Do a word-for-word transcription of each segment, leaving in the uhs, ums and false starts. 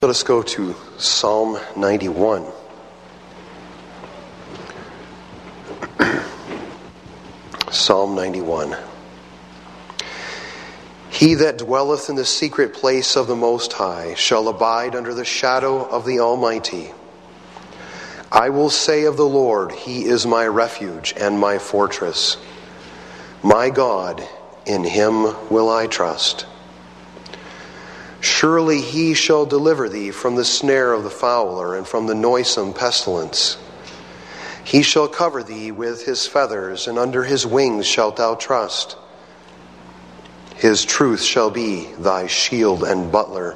Let us go to Psalm ninety-one. Psalm ninety-one. He that dwelleth in the secret place of the Most High shall abide under the shadow of the Almighty. I will say of the Lord, He is my refuge and my fortress. My God, in Him will I trust. Surely He shall deliver thee from the snare of the fowler and from the noisome pestilence. He shall cover thee with His feathers, and under His wings shalt thou trust. His truth shall be thy shield and buckler.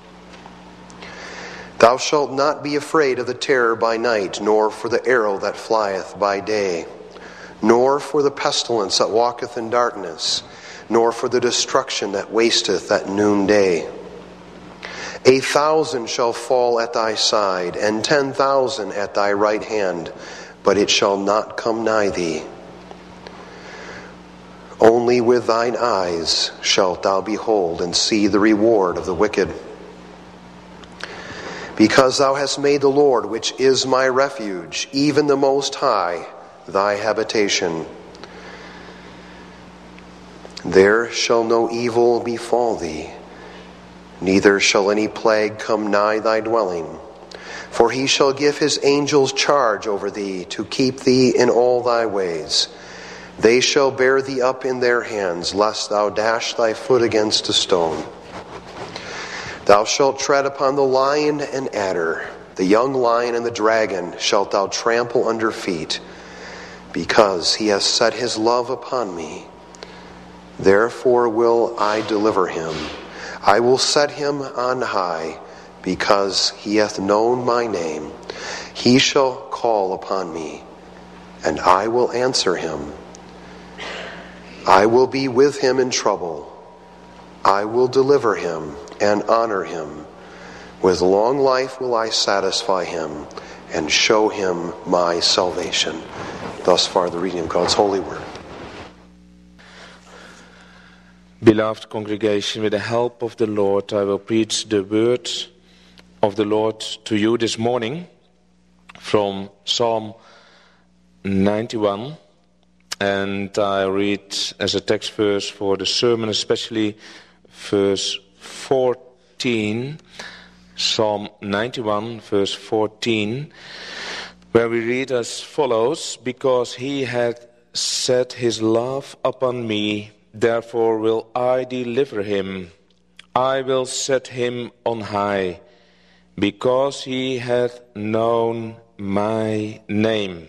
Thou shalt not be afraid of the terror by night, nor for the arrow that flieth by day, nor for the pestilence that walketh in darkness, nor for the destruction that wasteth at noonday. A thousand shall fall at thy side, and ten thousand at thy right hand, but it shall not come nigh thee. Only with thine eyes shalt thou behold and see the reward of the wicked. Because thou hast made the Lord, which is my refuge, even the Most High, thy habitation. There shall no evil befall thee, neither shall any plague come nigh thy dwelling. For He shall give His angels charge over thee, to keep thee in all thy ways. They shall bear thee up in their hands, lest thou dash thy foot against a stone. Thou shalt tread upon the lion and adder, the young lion and the dragon shalt thou trample under feet. Because He has set His love upon me, therefore will I deliver him. I will set him on high, because he hath known my name. He shall call upon me, and I will answer him. I will be with him in trouble. I will deliver him and honor him. With long life will I satisfy him and show him my salvation. Thus far the reading of God's holy word. Beloved congregation, with the help of the Lord, I will preach the word of the Lord to you this morning from Psalm ninety-one. And I read as a text verse for the sermon, especially verse fourteen, Psalm ninety-one, verse fourteen, where we read as follows: Because He hath set His love upon me, therefore will I deliver him. I will set him on high, because he hath known my name.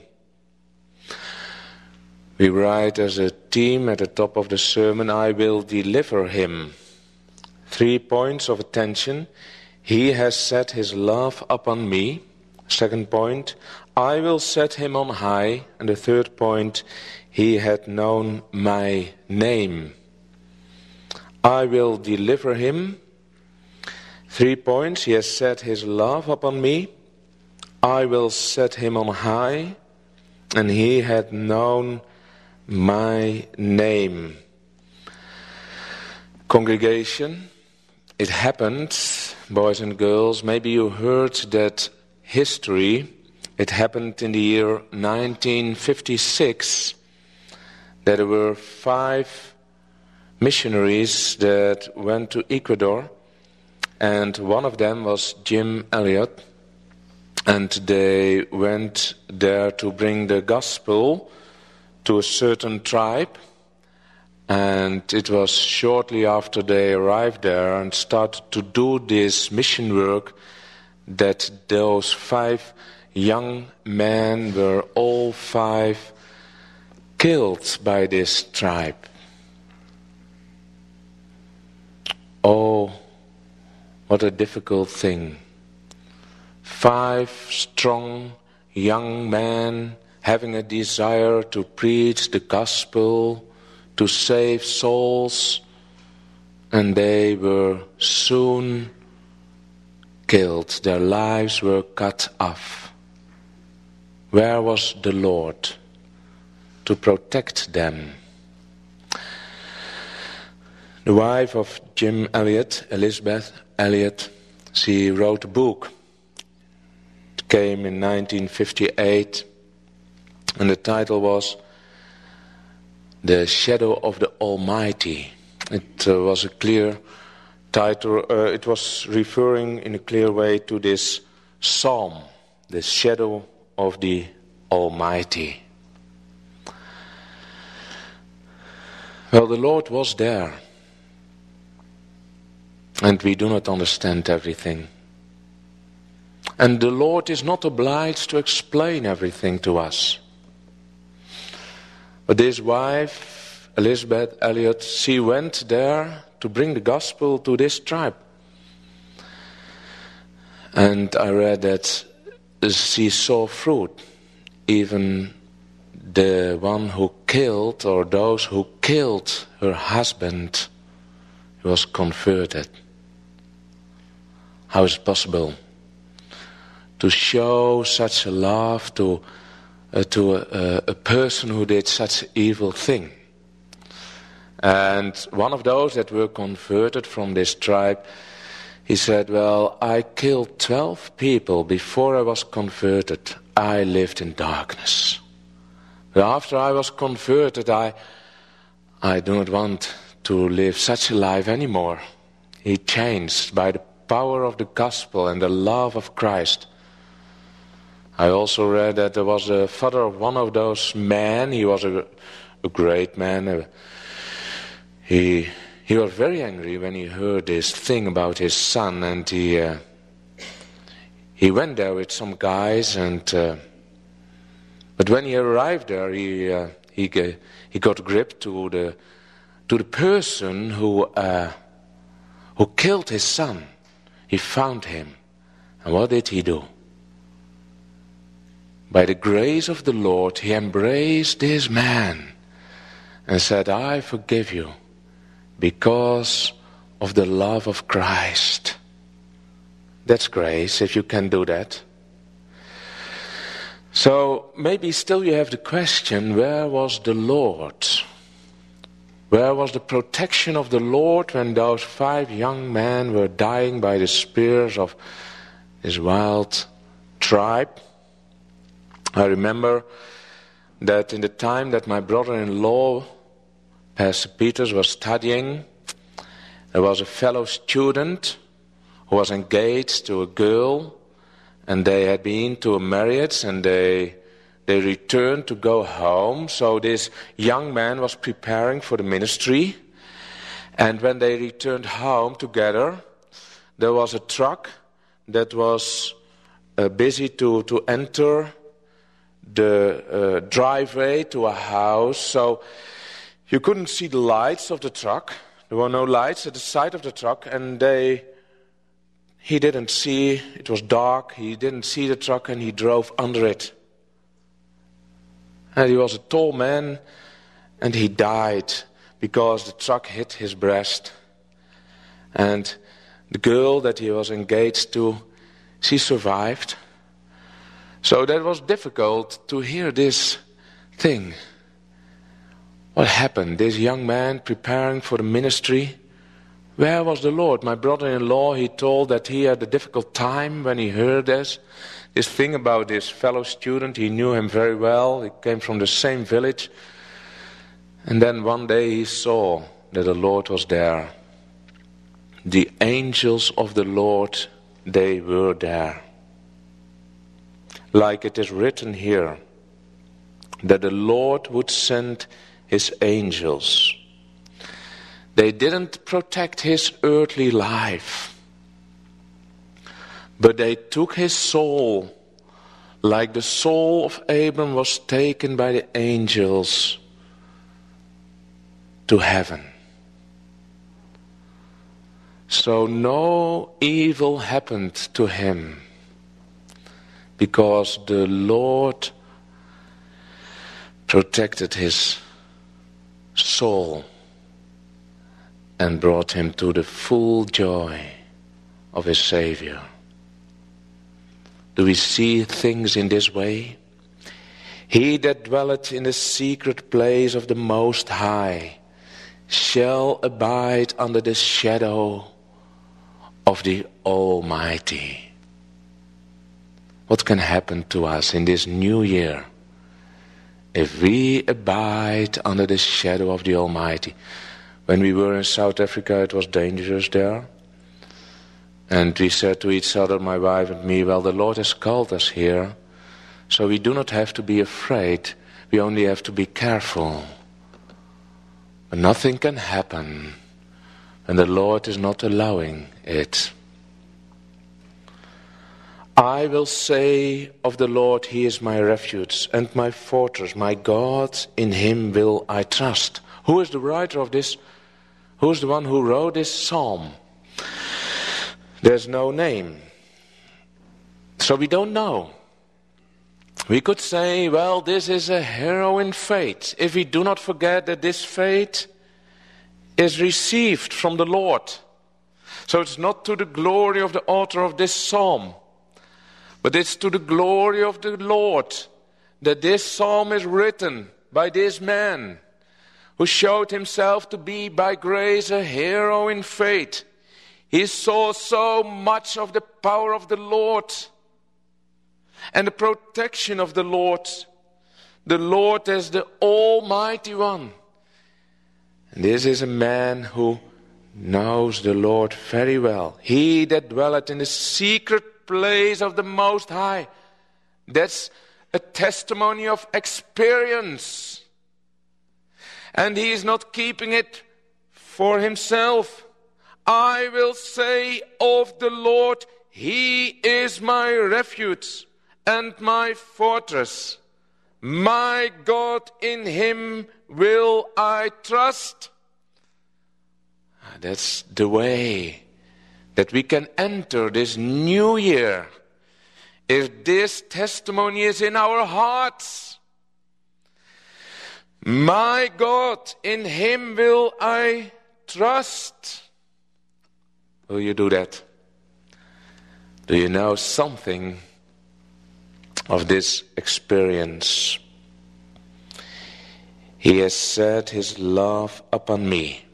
We write as a theme at the top of the sermon, I will deliver him. Three points of attention. He has set His love upon me. Second point, I will set him on high. And the third point, He hath known my name. I will deliver him. Three points. He has set His love upon me. I will set him on high. And He hath known my name. Congregation, it happened, boys and girls, maybe you heard that history. It happened in the year nineteen fifty-six. There were five missionaries that went to Ecuador, and one of them was Jim Elliot, and they went there to bring the gospel to a certain tribe, and it was shortly after they arrived there and started to do this mission work that those five young men were all five killed by this tribe. Oh, what a difficult thing. Five strong young men having a desire to preach the gospel, to save souls, and they were soon killed. Their lives were cut off. Where was the Lord to protect them? The wife of Jim Elliot, Elizabeth Elliot, She wrote a book. It came in nineteen fifty-eight, and the title was The Shadow of the Almighty. It uh, was a clear title. Uh, it was referring in a clear way to this psalm, the shadow of the Almighty. Well, the Lord was there, and we do not understand everything. And the Lord is not obliged to explain everything to us. But his wife, Elizabeth Elliot, she went there to bring the gospel to this tribe. And I read that she saw fruit. Even the one who killed, or those who killed her husband, was converted. How is it possible to show such a love to uh, to a, a person who did such an evil thing? And one of those that were converted from this tribe, he said, well, I killed twelve people before I was converted. I lived in darkness. But after I was converted, I, I do not want to live such a life anymore. He changed by the power of the gospel and the love of Christ. I also read that there was a father of one of those men. He was a, a great man. Uh, he he was very angry when he heard this thing about his son, and he uh, he went there with some guys. And uh, but when he arrived there, he uh, he he got grip to the to the person who uh, who killed his son. He found him, and what did he do? By the grace of the Lord, he embraced this man and said, I forgive you because of the love of Christ. That's grace, if you can do that. So maybe still you have the question, where was the Lord? Where was the protection of the Lord when those five young men were dying by the spears of this wild tribe? I remember that in the time that my brother-in-law, Pastor Peters, was studying, there was a fellow student who was engaged to a girl, and they had been to a marriage, and they they returned to go home. So this young man was preparing for the ministry, and when they returned home together, there was a truck that was uh, busy to, to enter the uh, driveway to a house. So you couldn't see the lights of the truck. There were no lights at the side of the truck, and they he didn't see, it was dark, he didn't see the truck, and he drove under it. And he was a tall man, and he died because the truck hit his breast. And the girl that he was engaged to, she survived. So that was difficult to hear this thing. What happened? This young man preparing for the ministry, where was the Lord? My brother-in-law, he told that he had a difficult time when he heard this. This thing about this fellow student, he knew him very well. He came from the same village. And then one day he saw that the Lord was there. The angels of the Lord, they were there. Like it is written here, that the Lord would send his angels. They didn't protect his earthly life, but they took his soul, like the soul of Abram was taken by the angels to heaven. So no evil happened to him, because the Lord protected his soul and brought him to the full joy of his Savior. Do we see things in this way? He that dwelleth in the secret place of the Most High shall abide under the shadow of the Almighty. What can happen to us in this new year if we abide under the shadow of the Almighty? When we were in South Africa, it was dangerous there. And we said to each other, my wife and me, well, the Lord has called us here, so we do not have to be afraid. We only have to be careful. But nothing can happen when the Lord is not allowing it. I will say of the Lord, He is my refuge and my fortress, my God, in Him will I trust. Who is the writer of this? Who is the one who wrote this psalm? There's no name. So we don't know. We could say, well, this is a hero in faith. If we do not forget that this faith is received from the Lord. So it's not to the glory of the author of this psalm, but it's to the glory of the Lord that this psalm is written by this man who showed himself to be by grace a hero in faith. He saw so much of the power of the Lord and the protection of the Lord. The Lord as the Almighty One. And this is a man who knows the Lord very well. He that dwelleth in the secret place of the Most High. That's a testimony of experience. And he is not keeping it for himself. I will say of the Lord, He is my refuge and my fortress. My God, in Him will I trust. That's the way that we can enter this new year. If this testimony is in our hearts. My God, in Him will I trust. Will you do that? Do you know something of this experience? He has set His love upon me.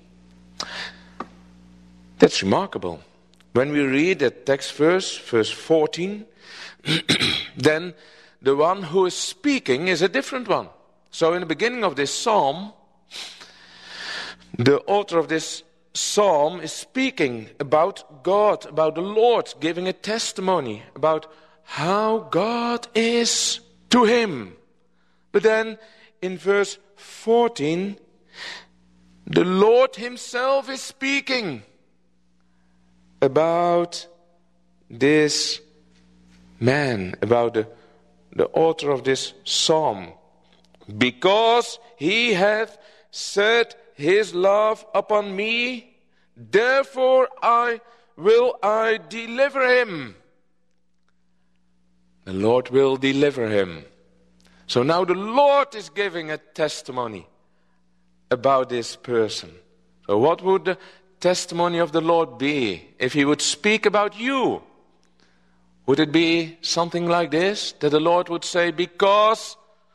That's remarkable. When we read that text verse, verse fourteen, then the one who is speaking is a different one. So in the beginning of this psalm, the author of this psalm is speaking about God, about the Lord, giving a testimony about how God is to him. But then in verse fourteen, the Lord Himself is speaking about this man, about the, the author of this psalm. Because He hath set His love upon me, therefore I will I deliver him. The Lord will deliver him. So now the Lord is giving a testimony about this person. So what would the testimony of the Lord be if He would speak about you? Would it be something like this? That the Lord would say, because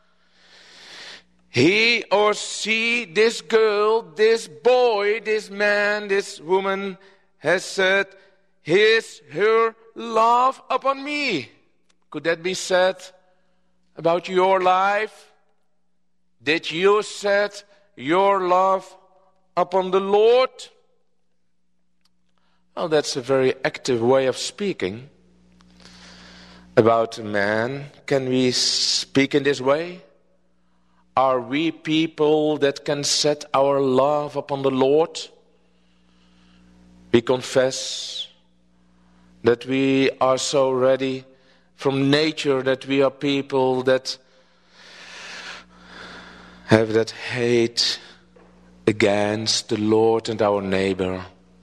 he or she, this girl, this boy, this man, this woman has set his, her love upon me. Could that be said about your life? Did you set your love upon the Lord? Well, that's a very active way of speaking. About a man, can we speak in this way? Are we people that can set our love upon the Lord? We confess that we are so ready from nature that we are people that have that hate against the Lord and our neighbor.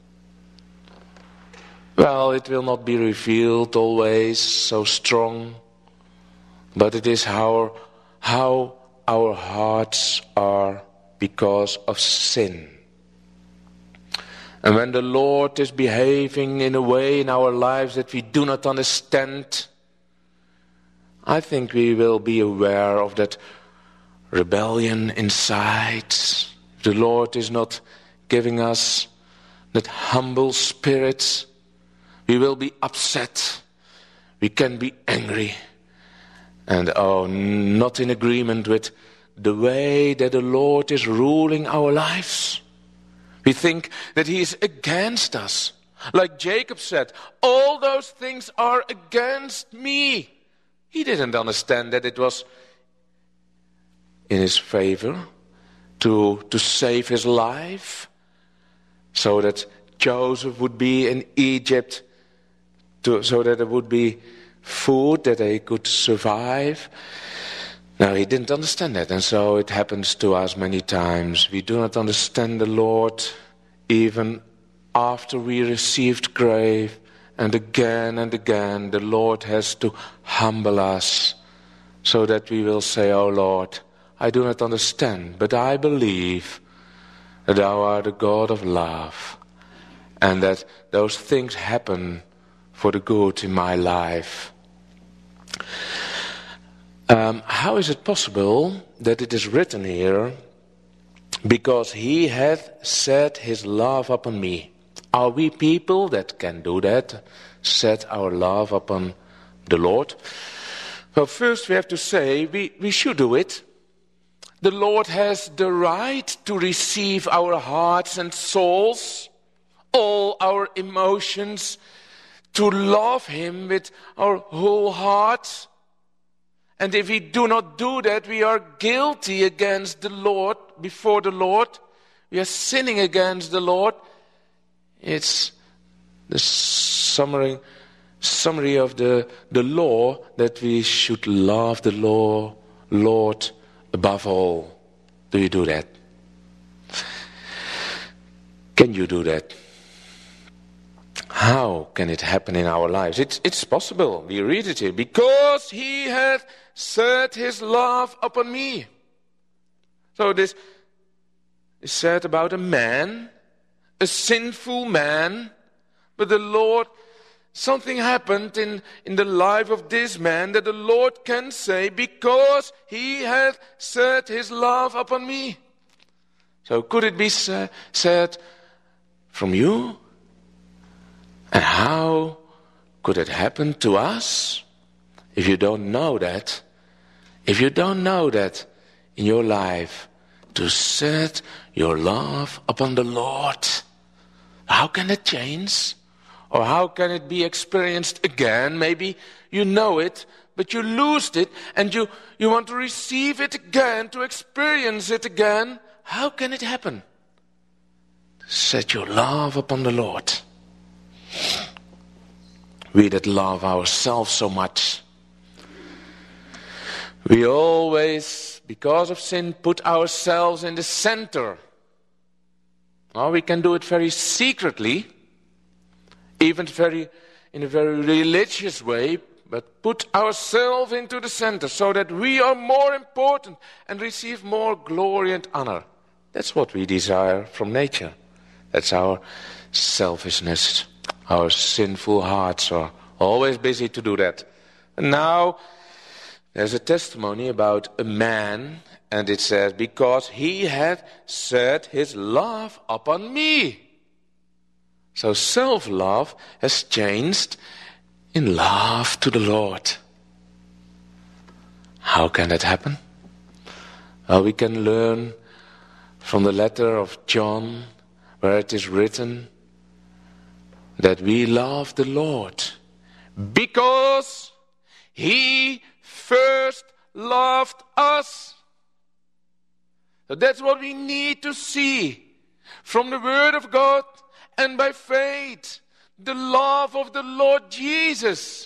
Well, it will not be revealed always so strong, but it is how, how our hearts are because of sin. And when the Lord is behaving in a way in our lives that we do not understand, I think we will be aware of that rebellion inside. The Lord is not giving us that humble spirit We will be upset. We can be angry. And oh, not in agreement with the way that the Lord is ruling our lives. We think that He is against us. Like Jacob said, all those things are against me. He didn't understand that it was in his favor to, to save his life, so that Joseph would be in Egypt, to, so that there would be food, that they could survive. No, he didn't understand that, and so it happens to us many times. We do not understand the Lord even after we received grace, and again and again the Lord has to humble us so that we will say, "Oh Lord, I do not understand, but I believe that Thou art the God of love, and that those things happen for the good in my life." Um, how is it possible that it is written here, "Because He hath set His love upon me"? Are we people that can do that, set our love upon the Lord? Well, first we have to say we, we should do it. The Lord has the right to receive our hearts and souls, all our emotions, to love Him with our whole heart. And if we do not do that, we are guilty against the Lord, before the Lord. We are sinning against the Lord. It's the summary, summary of the, the law that we should love the law, Lord above all. Do you do that? Can you do that? How can it happen in our lives? It's, it's possible. We read it here. "Because He hath set His love upon me." So this is said about a man, a sinful man, but the Lord, something happened in, in the life of this man that the Lord can say, "Because He hath set His love upon me." So could it be sa- said from you? And how could it happen to us? If you don't know that, if you don't know that in your life, to set your love upon the Lord, how can it change? Or how can it be experienced again? Maybe you know it, but you lose it, and you, you want to receive it again, to experience it again. How can it happen? Set your love upon the Lord. We that love ourselves so much, we always, because of sin, put ourselves in the center. Or we can do it very secretly, even very in a very religious way, but put ourselves into the center so that we are more important and receive more glory and honor. That's what we desire from nature. That's our selfishness. Our sinful hearts are always busy to do that. And now there's a testimony about a man, and it says, "Because He hath set His love upon me." So self-love has changed in love to the Lord. How can that happen? Well, we can learn from the letter of John, where it is written that we love the Lord because He first loved us. So that's what we need to see from the Word of God and by faith, the love of the Lord Jesus.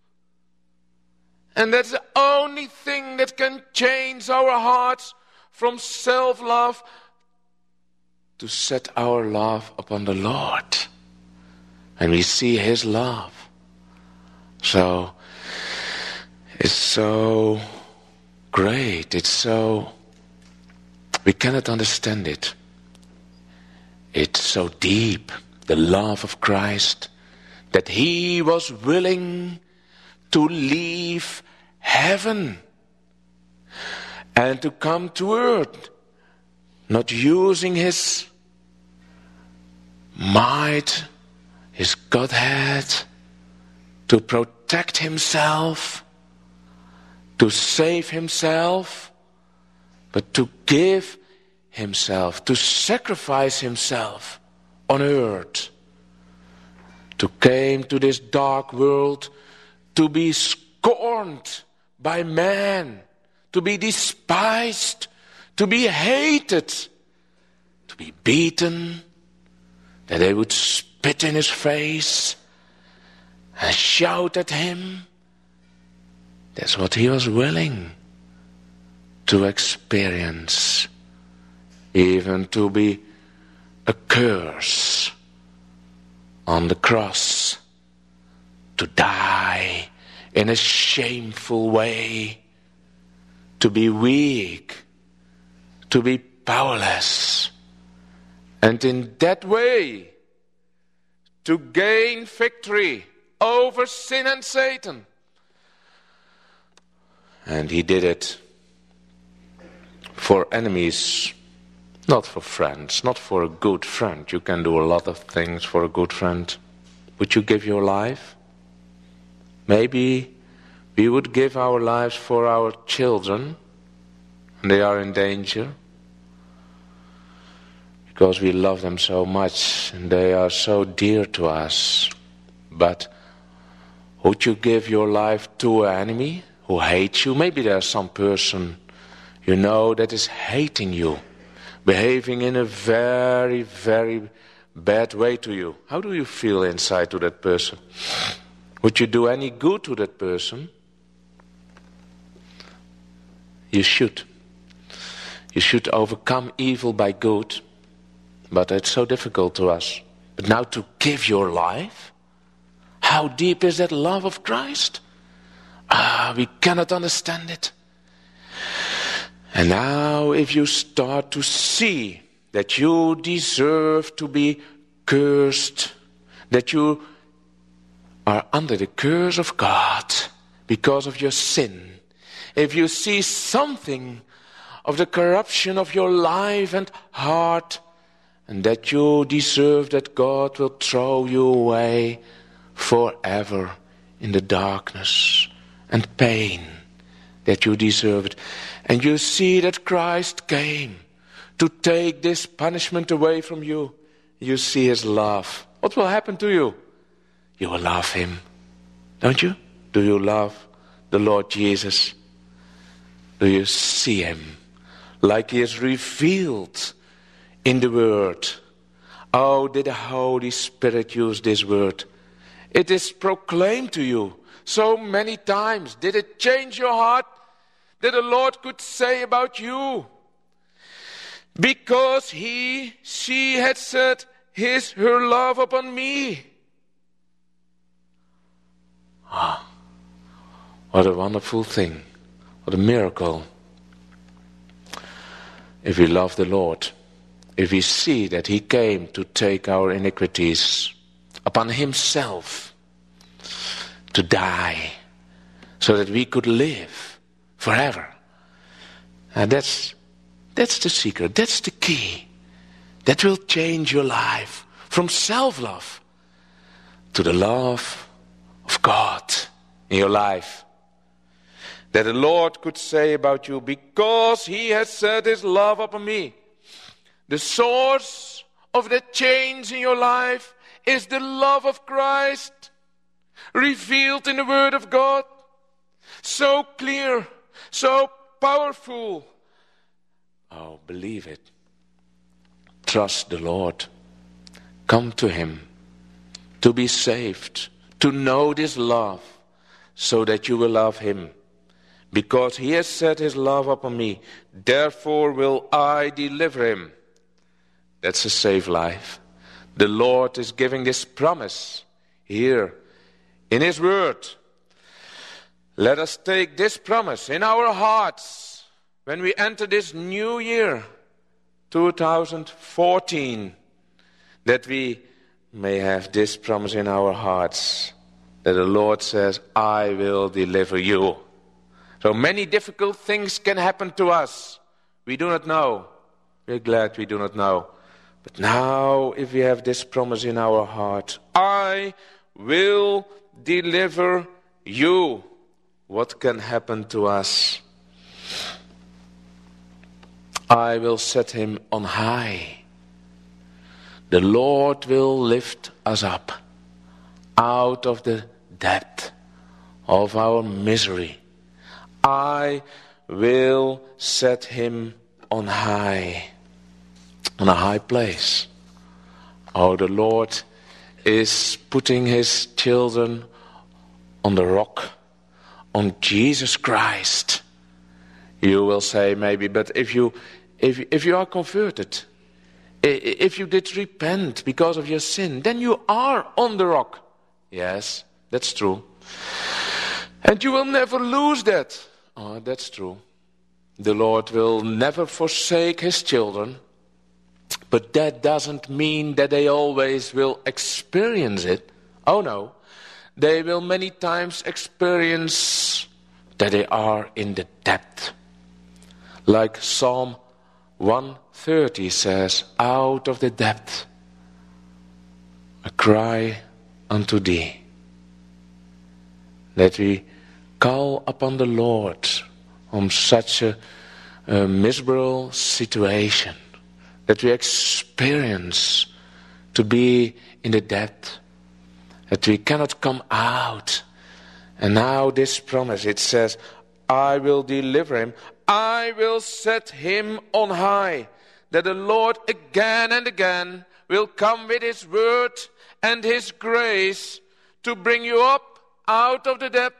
And that's the only thing that can change our hearts from self-love to set our love upon the Lord. And we see His love. So, it's so great. It's so, we cannot understand it. It's so deep, the love of Christ, that He was willing to leave heaven and to come to earth, not using His might, his Godhead, to protect himself, to save himself, but to give himself, to sacrifice himself on earth, to came to this dark world to be scorned by man, to be despised, to be hated, to be beaten, that they would spit in his face and shout at him. That's what he was willing to experience, even to be a curse on the cross, to die in a shameful way, to be weak, to be powerless, and in that way to gain victory over sin and Satan. And he did it for enemies, not for friends, not for a good friend. You can do a lot of things for a good friend. Would you give your life? Maybe we would give our lives for our children, and they are in danger, because we love them so much and they are so dear to us. But would you give your life to an enemy who hates you? Maybe there's some person you know that is hating you, behaving in a very, very bad way to you. How do you feel inside to that person? Would you do any good to that person? You should. You should overcome evil by good. But it's so difficult to us. But now to give your life? How deep is that love of Christ? Ah, we cannot understand it. And now if you start to see that you deserve to be cursed, that you are under the curse of God because of your sin, if you see something of the corruption of your life and heart, and that you deserve that God will throw you away forever in the darkness and pain, that you deserve it. And you see that Christ came to take this punishment away from you. You see his love. What will happen to you? You will love him. Don't you? Do you love the Lord Jesus? Do you see him like he is revealed in the Word? Oh, did the Holy Spirit use this word? It is proclaimed to you so many times. Did it change your heart that the Lord could say about you? Because he, she had set his, her love upon me. Ah, what a wonderful thing. What a miracle. If we love the Lord, if we see that he came to take our iniquities upon himself, to die, so that we could live forever. And that's, that's the secret, that's the key. That will change your life from self-love to the love of God in your life. That the Lord could say about you, because he has set his love upon me. The source of the change in your life is the love of Christ, revealed in the Word of God. So clear, so powerful. Oh, believe it. Trust the Lord. Come to him to be saved, to know this love, so that you will love him. Because he has set his love upon me, therefore will I deliver him. That's a safe life. The Lord is giving this promise here in his word. Let us take this promise in our hearts when we enter this new year, two thousand fourteen, that we may have this promise in our hearts, that the Lord says, I will deliver you. So many difficult things can happen to us. We do not know. We're glad we do not know. But now, if we have this promise in our heart, I will deliver you. What can happen to us? I will set him on high. The Lord will lift us up out of the depth of our misery. I will set him on high, on a high place. Oh, the Lord is putting his children on the rock, on Jesus Christ. You will say maybe, but if you if if you are converted, if you did repent because of your sin, then you are on the rock. Yes, that's true. And you will never lose that. Oh, that's true. The Lord will never forsake his children. But that doesn't mean that they always will experience it. Oh no. They will many times experience that they are in the depth. Like Psalm one thirty says, out of the depth I cry unto thee. That we call upon the Lord on such a, a miserable situation. That we experience to be in the depth. That we cannot come out. And now this promise, it says, I will deliver him. I will set him on high. That the Lord again and again will come with his word and his grace to bring you up out of the depth.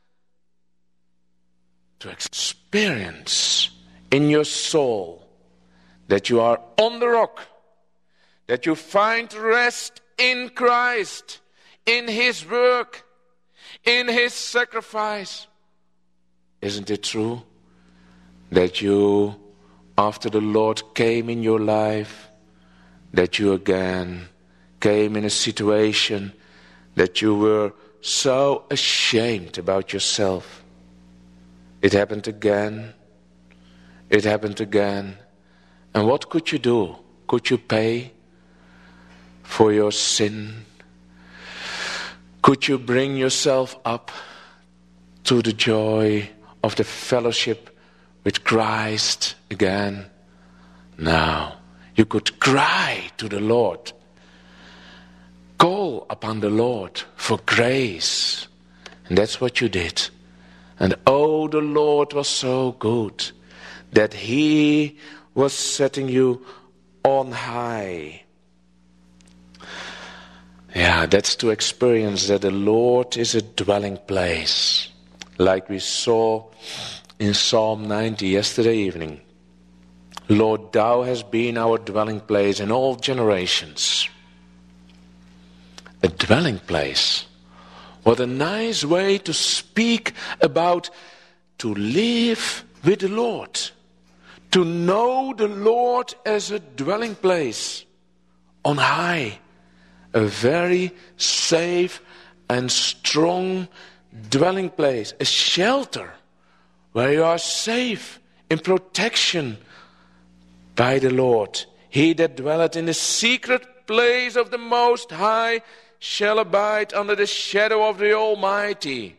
To experience in your soul that you are on the rock. That you find rest in Christ. In his work. In his sacrifice. Isn't it true that you, after the Lord came in your life, that you again came in a situation that you were so ashamed about yourself? It happened again. It happened again. And what could you do? Could you pay for your sin? Could you bring yourself up to the joy of the fellowship with Christ again? Now, you could cry to the Lord. Call upon the Lord for grace. And that's what you did. And oh, the Lord was so good that he was setting you on high. Yeah, that's to experience that the Lord is a dwelling place. Like we saw in Psalm ninety yesterday evening. Lord, thou hast been our dwelling place in all generations. A dwelling place. What a nice way to speak about to live with the Lord. To know the Lord as a dwelling place on high. A very safe and strong dwelling place. A shelter where you are safe in protection by the Lord. He that dwelleth in the secret place of the Most High shall abide under the shadow of the Almighty.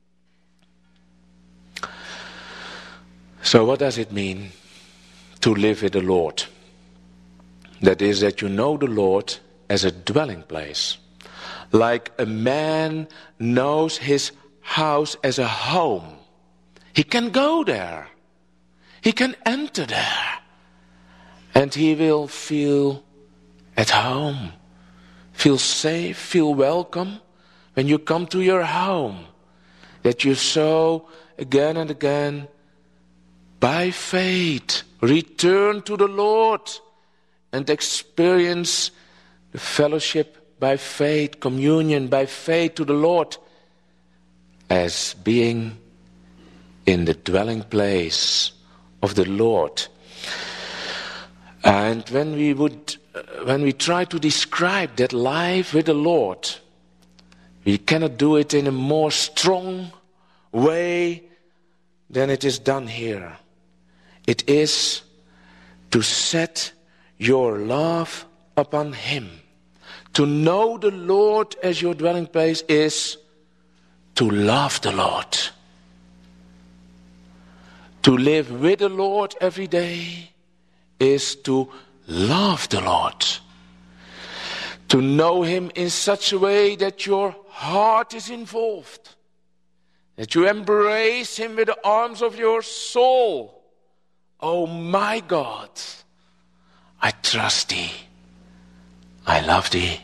So what does it mean to live with the Lord? That is that you know the Lord as a dwelling place. Like a man knows his house as a home. He can go there. He can enter there. And he will feel at home. Feel safe, feel welcome when you come to your home. That you so again and again, by faith, return to the Lord and experience the fellowship by faith, communion by faith to the Lord as being in the dwelling place of the Lord. And when we would, when we try to describe that life with the Lord, we cannot do it in a more strong way than it is done here. It is to set your love upon him. To know the Lord as your dwelling place is to love the Lord. To live with the Lord every day is to love the Lord. To know him in such a way that your heart is involved. That you embrace him with the arms of your soul. Oh my God, I trust thee. I love thee.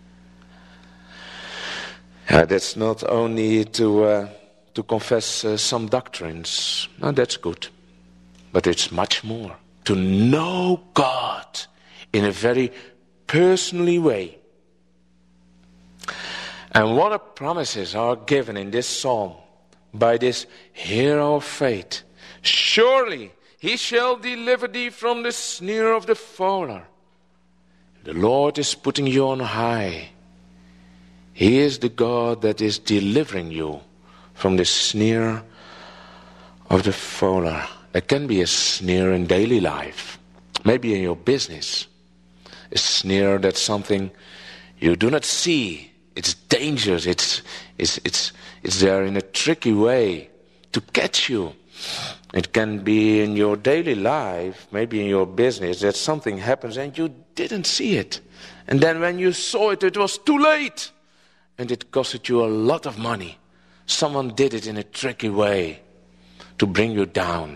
Uh, that's not only to uh, to confess uh, some doctrines. No, that's good. But it's much more. To know God in a very personally way. And what a promises are given in this psalm by this hero of faith. Surely he shall deliver thee from the snare of the fowler. The Lord is putting you on high. He is the God that is delivering you from the snare of the fowler. There can be a snare in daily life, maybe in your business. A snare that's something you do not see. It's dangerous. It's, it's, it's, it's there in a tricky way to catch you. It can be in your daily life, maybe in your business, that something happens and you didn't see it. And then when you saw it, it was too late. And it costed you a lot of money. Someone did it in a tricky way to bring you down.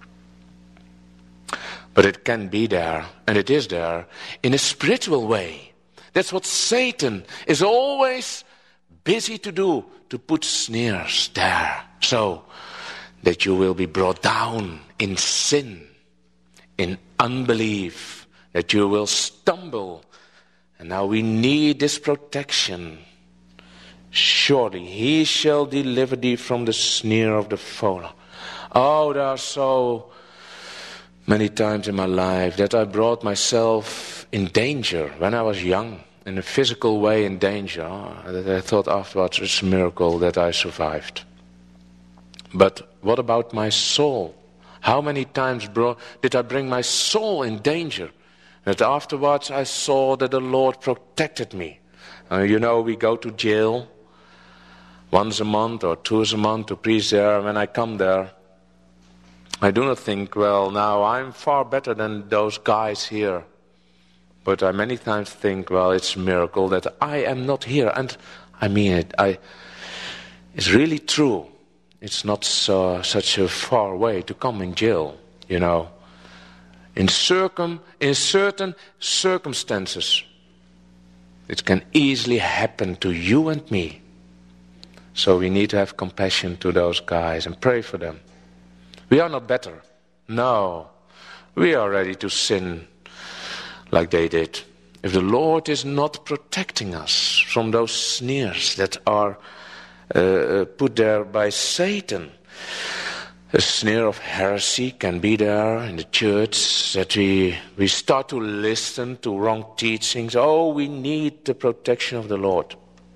But it can be there, and it is there, in a spiritual way. That's what Satan is always busy to do, to put snares there. So that you will be brought down in sin, in unbelief, that you will stumble. And now we need this protection. Surely he shall deliver thee from the snare of the fowler. Oh, there are so many times in my life that I brought myself in danger when I was young, in a physical way in danger. Oh, that I thought afterwards it's a miracle that I survived. But what about my soul? How many times bro- did I bring my soul in danger? That afterwards I saw that the Lord protected me. Uh, you know, we go to jail once a month or twice a month to preach there. When I come there, I do not think, well, now I'm far better than those guys here. But I many times think, well, it's a miracle that I am not here. And I mean it. I, it's really true. It's not so, such a far way to come in jail, you know. In, circum, in certain circumstances, it can easily happen to you and me. So we need to have compassion to those guys and pray for them. We are not better. No. We are ready to sin like they did. If the Lord is not protecting us from those snares that are uh, put there by Satan, a snare of heresy can be there in the church, that we, we start to listen to wrong teachings. Oh, we need the protection of the Lord.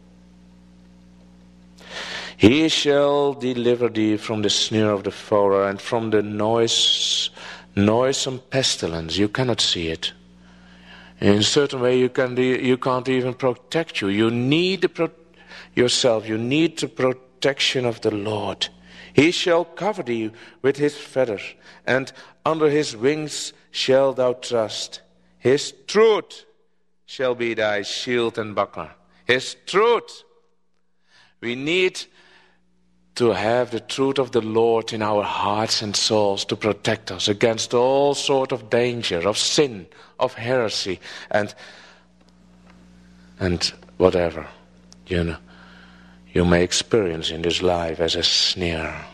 He shall deliver thee from the snare of the fowler and from the noise, noisome pestilence. You cannot see it. In a certain way, you, can, you can't even protect you. You need the pro- yourself. You need the protection of the Lord. He shall cover thee with his feathers, and under his wings shalt thou trust. His truth shall be thy shield and buckler. His truth. We need to have the truth of the Lord in our hearts and souls to protect us against all sort of danger, of sin, of heresy, and and whatever, you know, you may experience in this life as a snare.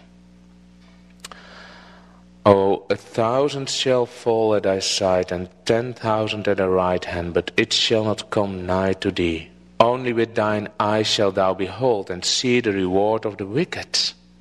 Oh, a thousand shall fall at thy side, and ten thousand at thy right hand, but it shall not come nigh to thee. Only with thine eyes shalt thou behold and see the reward of the wicked.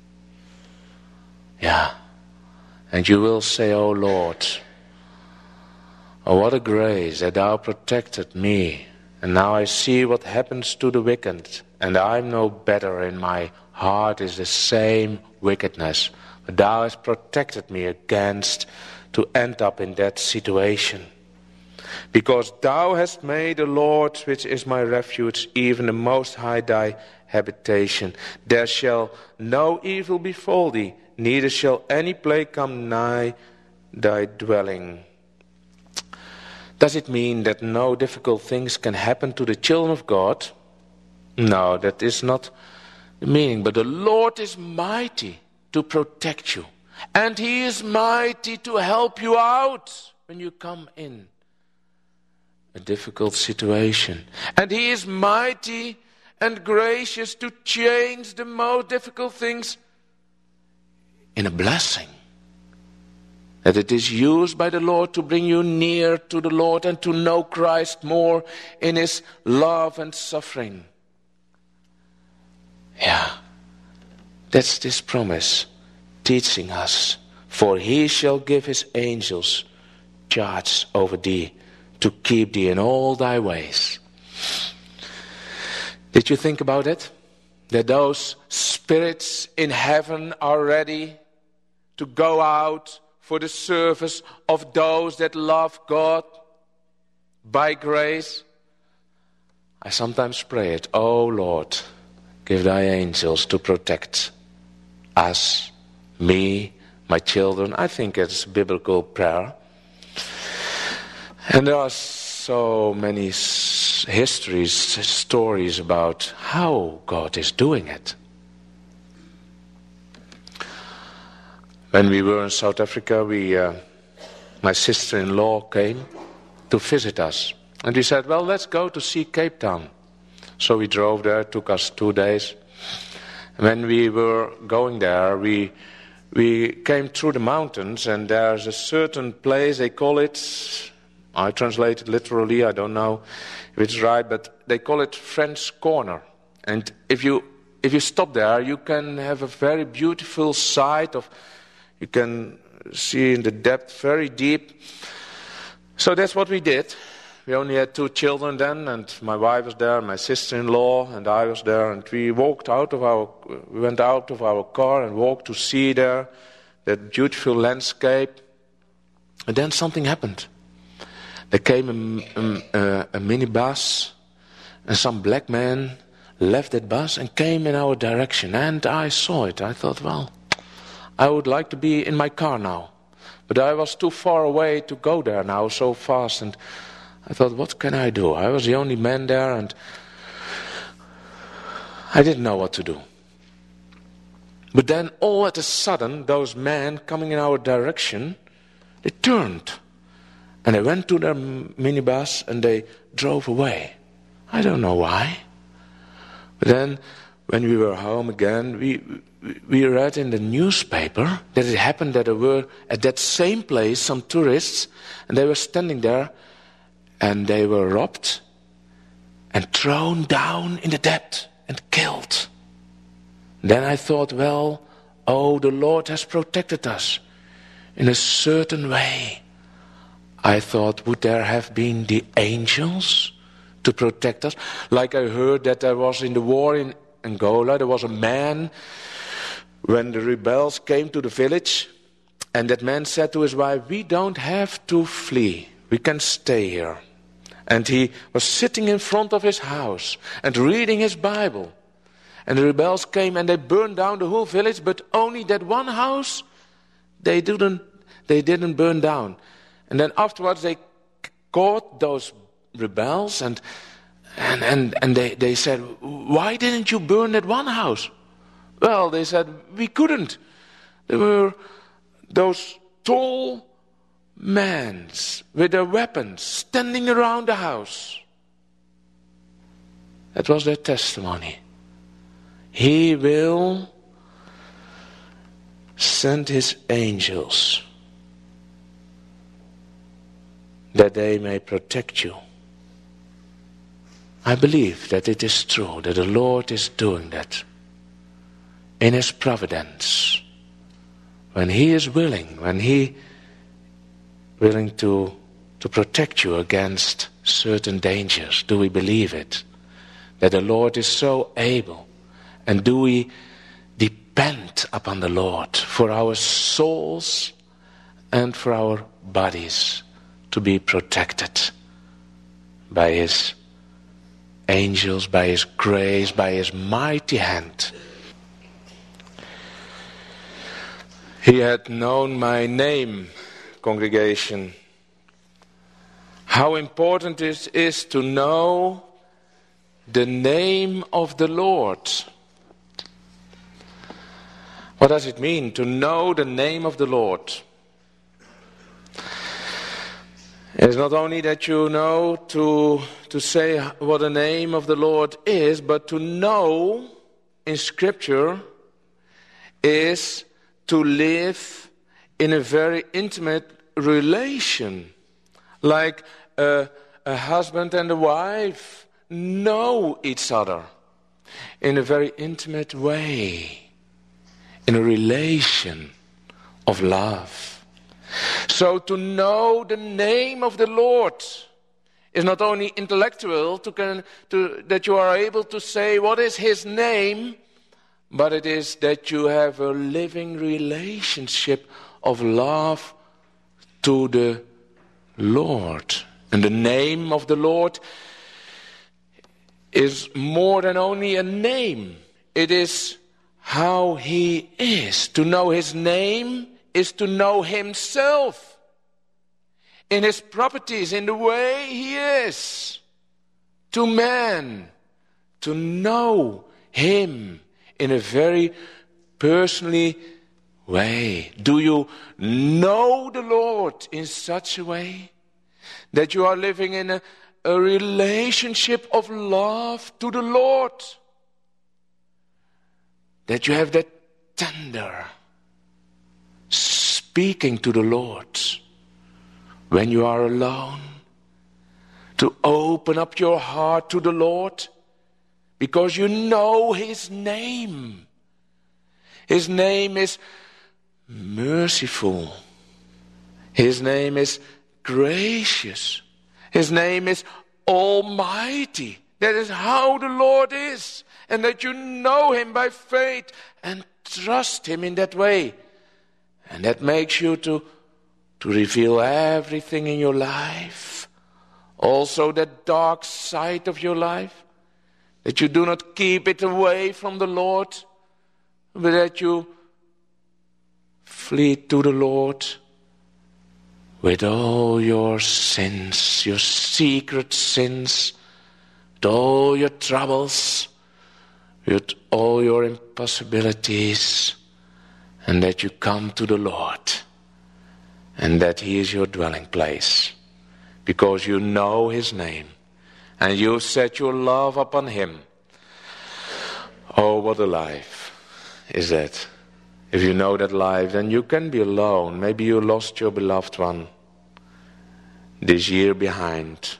Yeah. And you will say, O Lord, oh, what a grace that thou protected me. And now I see what happens to the wicked. And I'm no better, in my heart is the same wickedness. But thou hast protected me against to end up in that situation. Because thou hast made the Lord, which is my refuge, even the Most High thy habitation. There shall no evil befall thee, neither shall any plague come nigh thy dwelling. Does it mean that no difficult things can happen to the children of God? No, that is not the meaning. But the Lord is mighty to protect you. And He is mighty to help you out when you come in a difficult situation. And He is mighty and gracious to change the most difficult things in a blessing. That it is used by the Lord to bring you near to the Lord and to know Christ more in His love and suffering. Yeah, that's this promise teaching us. For He shall give His angels charge over thee, to keep thee in all thy ways. Did you think about it? That those spirits in heaven are ready to go out for the service of those that love God by grace? I sometimes pray it, oh Lord, give thy angels to protect us, me, my children. I think it's a biblical prayer. And there are so many s- histories, stories about how God is doing it. When we were in South Africa, we, uh, my sister-in-law came to visit us. And we said, well, let's go to see Cape Town. So we drove there, it took us two days. When we were going there, we we came through the mountains, and there's a certain place, they call it, I translate it literally, I don't know if it's right, but they call it French Corner. And if you if you stop there, you can have a very beautiful sight of, you can see in the depth very deep. So that's what we did. We only had two children then, and my wife was there, my sister-in-law, and I was there, and we walked out of our, we went out of our car and walked to see there that beautiful landscape. And then something happened. There came a, a, a minibus, and some black man left that bus and came in our direction, and I saw it. I thought, well, I would like to be in my car now, but I was too far away to go there now so fast, and I thought, what can I do? I was the only man there, and I didn't know what to do. But then all at a sudden, those men coming in our direction, they turned. And they went to their minibus and they drove away. I don't know why. But then, when we were home again, we we read in the newspaper that it happened that there were at that same place some tourists, and they were standing there, and they were robbed and thrown down in the depth and killed. Then I thought, well, oh, the Lord has protected us in a certain way. I thought, would there have been the angels to protect us? Like I heard that there was in the war in Angola, there was a man, when the rebels came to the village, and that man said to his wife, we don't have to flee, we can stay here. And he was sitting in front of his house and reading his Bible. And the rebels came and they burned down the whole village, but only that one house, they didn't, they didn't burn down. And then afterwards they caught those rebels and and, and, and they, they said, why didn't you burn that one house? Well, they said, we couldn't. There were those tall men with their weapons standing around the house. That was their testimony. He will send His angels that they may protect you. I believe that it is true, that the Lord is doing that in His providence. When He is willing, when He willing to, to protect you against certain dangers. Do we believe it? That the Lord is so able. And do we depend upon the Lord for our souls and for our bodies to be protected by his angels, by his grace, by his mighty hand. He had known my name, congregation. How important it is to know the name of the Lord. What does it mean to know the name of the Lord? It's not only that you know to, to say what the name of the Lord is, but to know in Scripture is to live in a very intimate relation. Like a, a husband and a wife know each other in a very intimate way, in a relation of love. So to know the name of the Lord is not only intellectual, to, can, to, that you are able to say what is his name, but it is that you have a living relationship of love to the Lord. And the name of the Lord is more than only a name. It is how he is. To know his name is to know himself in his properties, in the way he is to man, to know him in a very personally way. Do you know the Lord in such a way that you are living in a, a relationship of love to the Lord? That you have that tender speaking to the Lord when you are alone, to open up your heart to the Lord because you know his name. His name is merciful. His name is gracious. His name is almighty. That is how the Lord is. And that you know him by faith and trust him in that way. And that makes you to, to reveal everything in your life. Also that dark side of your life. That you do not keep it away from the Lord, but that you flee to the Lord with all your sins, your secret sins, with all your troubles, with all your impossibilities, and that you come to the Lord, and that he is your dwelling place, because you know his name. And you set your love upon him. Oh, what a life is that. If you know that life, then you can be alone. Maybe you lost your beloved one this year behind.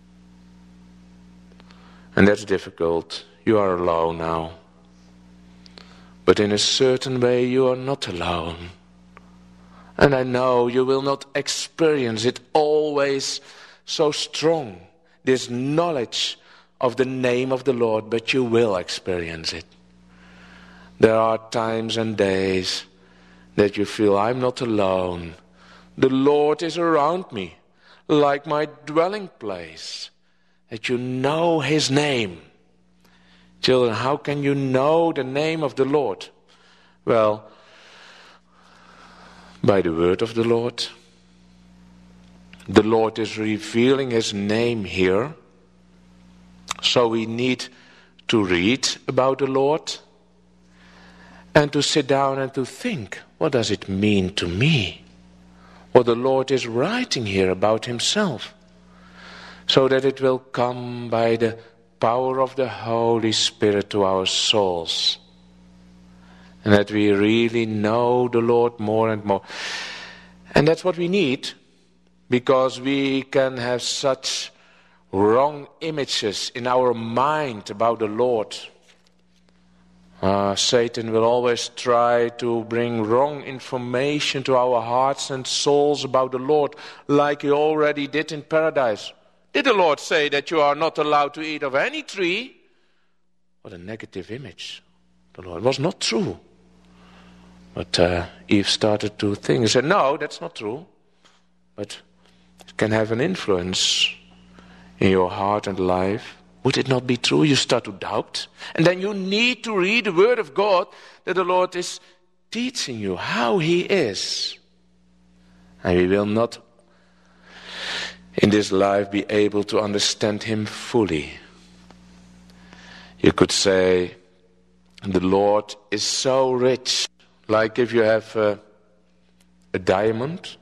And that's difficult. You are alone now. But in a certain way you are not alone. And I know you will not experience it always so strong. This knowledge of the name of the Lord, but you will experience it. There are times and days that you feel, I'm not alone. The Lord is around me, like my dwelling place. That you know his name. Children, how can you know the name of the Lord? Well, by the word of the Lord. The Lord is revealing his name here. So we need to read about the Lord and to sit down and to think, what does it mean to me? What the Lord is writing here about himself. So that it will come by the power of the Holy Spirit to our souls. And that we really know the Lord more and more. And that's what we need. Because we can have such wrong images in our mind about the Lord. Uh, Satan will always try to bring wrong information to our hearts and souls about the Lord, like he already did in paradise. Did the Lord say that you are not allowed to eat of any tree? What a negative image. The Lord was not true. But uh, Eve started to think and said, no, that's not true. But it can have an influence in your heart and life? Would it not be true? You start to doubt. And then you need to read the Word of God that the Lord is teaching you how He is. And we will not in this life be able to understand Him fully. You could say the Lord is so rich, like if you have a, a diamond.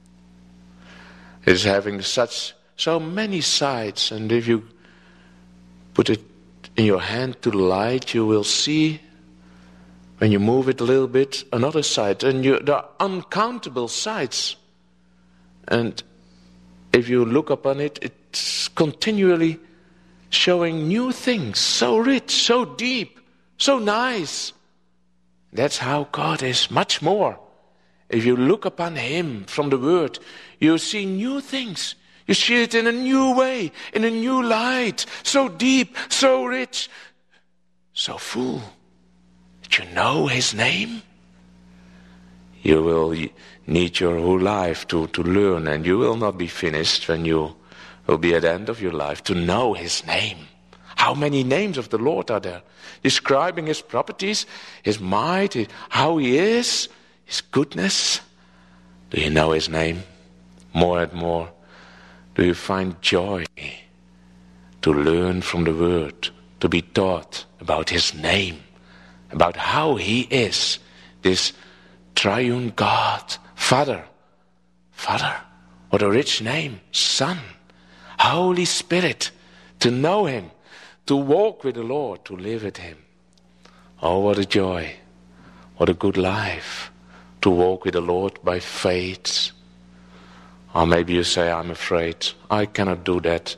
It is having such so many sides, and if you put it in your hand to the light, you will see, when you move it a little bit, another side. And you, there are uncountable sides. And if you look upon it, it's continually showing new things, so rich, so deep, so nice. That's how God is, much more. If you look upon Him from the Word, you see new things. You see it in a new way, in a new light, so deep, so rich, so full. Did you know His name? You will need your whole life to, to learn, and you will not be finished when you will be at the end of your life, to know His name. How many names of the Lord are there? Describing His properties, His might, how He is, His goodness. Do you know His name? More and more. Do you find joy to learn from the Word, to be taught about His name, about how He is, this triune God, Father, Father, what a rich name, Son, Holy Spirit, to know Him, to walk with the Lord, to live with Him. Oh, what a joy, what a good life, to walk with the Lord by faith. Or maybe you say, I'm afraid, I cannot do that.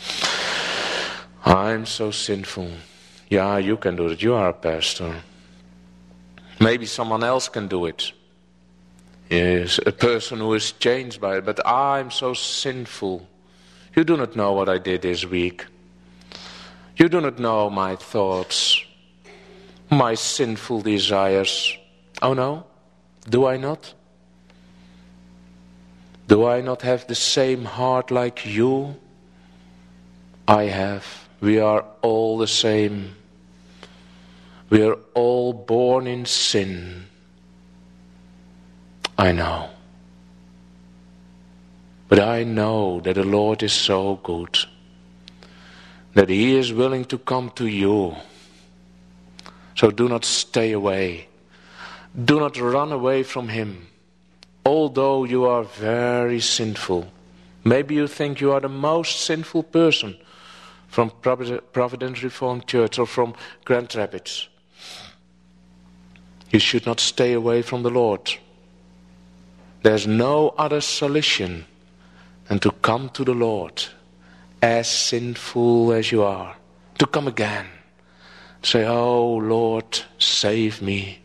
I'm so sinful. Yeah, you can do it, you are a pastor. Maybe someone else can do it. Yes, a person who is changed by it, but I'm so sinful. You do not know what I did this week. You do not know my thoughts, my sinful desires. Oh no, do I not? Do I not have the same heart like you? I have. We are all the same. We are all born in sin. I know. But I know that the Lord is so good, that He is willing to come to you. So do not stay away. Do not run away from Him. Although you are very sinful. Maybe you think you are the most sinful person from Providence Reformed Church or from Grand Rapids. You should not stay away from the Lord. There's no other solution than to come to the Lord as sinful as you are. To come again. Say, oh Lord, save me.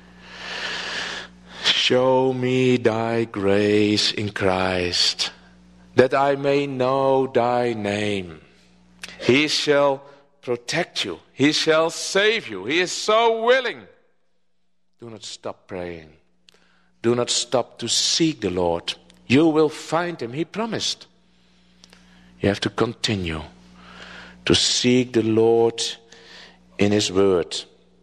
Show me thy grace in Christ, that I may know thy name. He shall protect you. He shall save you. He is so willing. Do not stop praying. Do not stop to seek the Lord. You will find Him. He promised. You have to continue to seek the Lord in His word.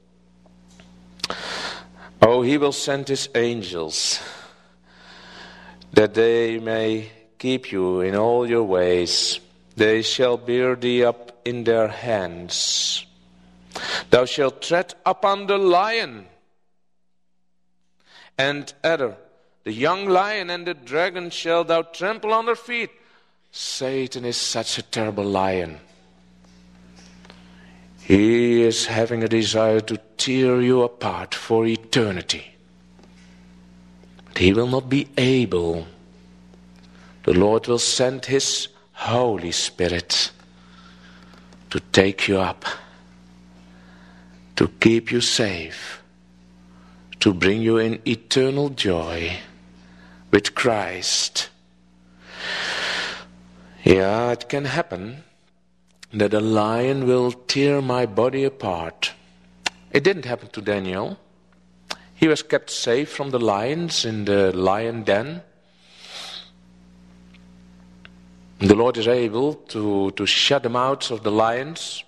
Oh, He will send His angels, that they may keep you in all your ways. They shall bear thee up in their hands. Thou shalt tread upon the lion and adder, the young lion and the dragon shall thou trample under feet. Satan is such a terrible lion. He is having a desire to tear you apart for eternity. But he will not be able. The Lord will send His Holy Spirit to take you up, to keep you safe, to bring you in eternal joy with Christ. Yeah, it can happen that a lion will tear my body apart. It didn't happen to Daniel. He was kept safe from the lions in the lion den. The Lord is able to, to shut the mouths of the lions.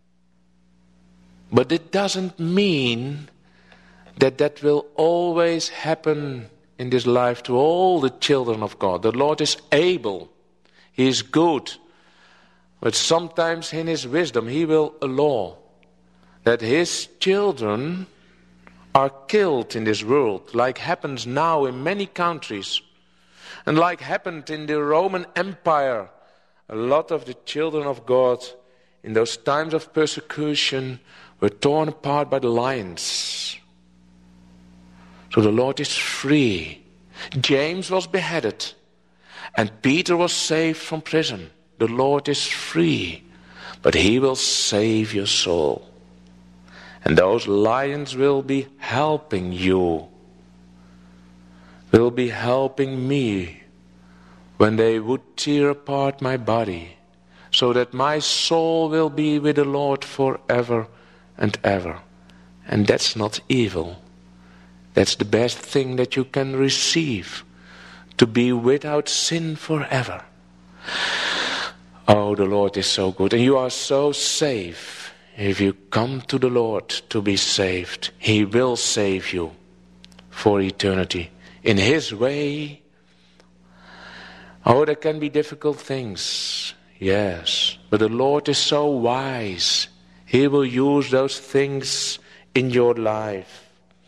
But it doesn't mean that that will always happen in this life to all the children of God. The Lord is able. He is good. But sometimes in His wisdom He will allow that His children are killed in this world, like happens now in many countries. And like happened in the Roman Empire, a lot of the children of God in those times of persecution were torn apart by the lions. So the Lord is free. James was beheaded and Peter was saved from prison. The Lord is free, but He will save your soul. And those lions will be helping you, will be helping me when they would tear apart my body, so that my soul will be with the Lord forever and ever. And that's not evil. That's the best thing that you can receive, to be without sin forever. Oh, the Lord is so good. And you are so safe if you come to the Lord to be saved. He will save you for eternity. In His way. Oh, there can be difficult things. Yes. But the Lord is so wise. He will use those things in your life.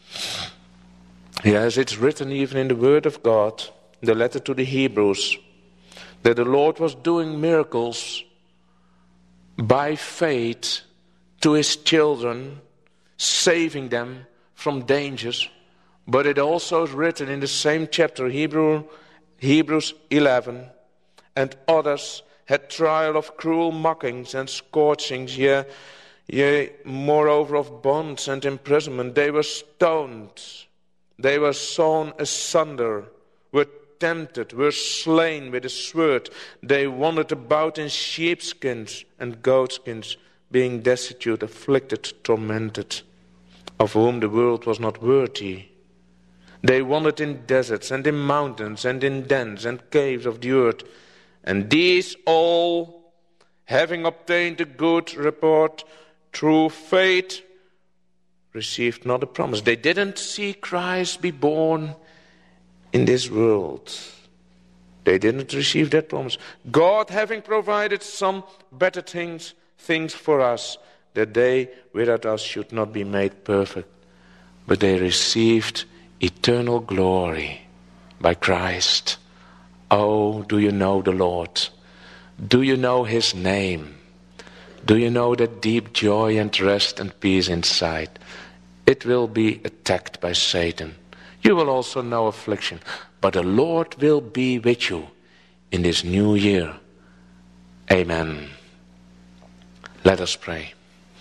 Yes, it's written even in the Word of God, the letter to the Hebrews, that the Lord was doing miracles by faith to His children, saving them from dangers. But it also is written in the same chapter, Hebrew, Hebrews eleven, and others had trial of cruel mockings and scourgings, yea, yea, moreover of bonds and imprisonment. They were stoned, they were sawn asunder, were tempted, were slain with a sword. They wandered about in sheepskins and goatskins, being destitute, afflicted, tormented, of whom the world was not worthy. They wandered in deserts and in mountains and in dens and caves of the earth. And these all, having obtained a good report through faith, received not the promise. They didn't see Christ be born in this world. They didn't receive that promise. God having provided some better things, things for us, that they without us should not be made perfect. But they received eternal glory by Christ. Oh, do you know the Lord? Do you know His name? Do you know that deep joy and rest and peace inside? It will be attacked by Satan. You will also know affliction. But the Lord will be with you in this new year. Amen. Let us pray.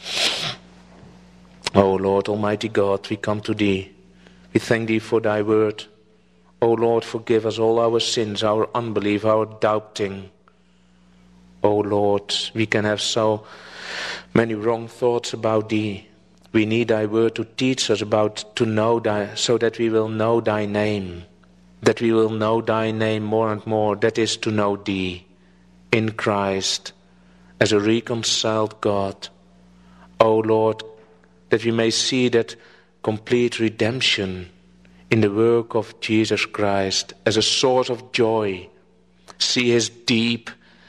O Lord, Almighty God, we come to Thee. We thank Thee for Thy word. O Lord, forgive us all our sins, our unbelief, our doubting. O Lord, we can have so many wrong thoughts about Thee. We need Thy word to teach us about, to know Thy, so that we will know Thy name. That we will know Thy name more and more. That is to know Thee in Christ as a reconciled God. O Lord, that we may see that complete redemption in the work of Jesus Christ as a source of joy. See His deep,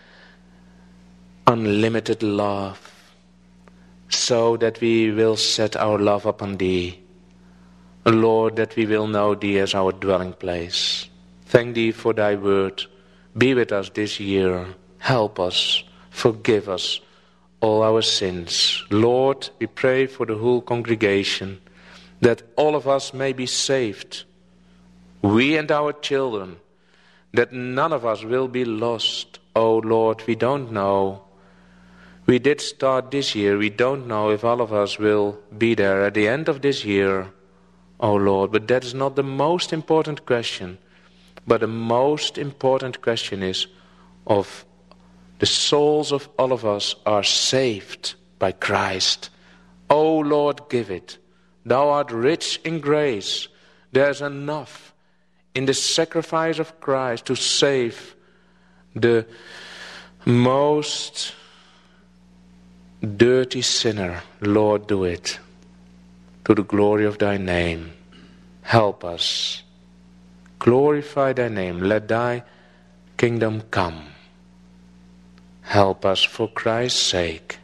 unlimited love, so that we will set our love upon Thee. Lord, that we will know Thee as our dwelling place. Thank Thee for Thy word. Be with us this year. Help us. Forgive us all our sins. Lord, we pray for the whole congregation, that all of us may be saved, we and our children, that none of us will be lost. Oh Lord, we don't know. We did start this year. We don't know if all of us will be there at the end of this year. Oh Lord, but that is not the most important question. But the most important question is of the souls of all of us are saved by Christ. Oh Lord, give it. Thou art rich in grace. There's enough in the sacrifice of Christ to save the Most dirty sinner, Lord, do it to the glory of thy name. Help us. Glorify thy name. Let thy kingdom come. Help us for Christ's sake.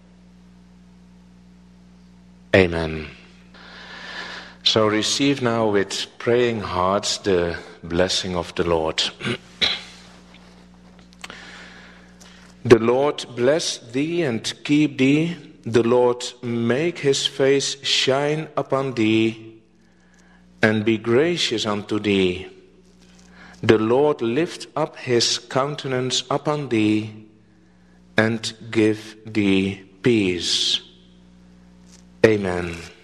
Amen. So receive now with praying hearts the blessing of the Lord. The Lord bless thee and keep thee. The Lord make his face shine upon thee and be gracious unto thee. The Lord lift up his countenance upon thee and give thee peace. Amen.